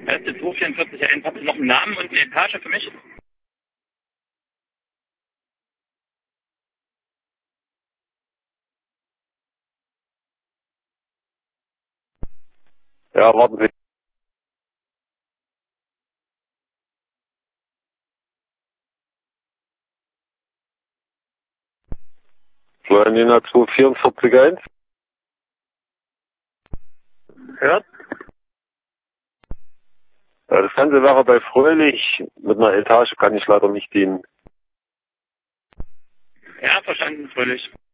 Leiste 244 habt ihr noch einen Namen und eine Etage für mich? Ja, warten Sie. Florianina 2441. Hört? Ja, das Ganze wäre bei Fröhlich. Mit einer Etage kann ich leider nicht dienen. Ja, verstanden, fröhlich.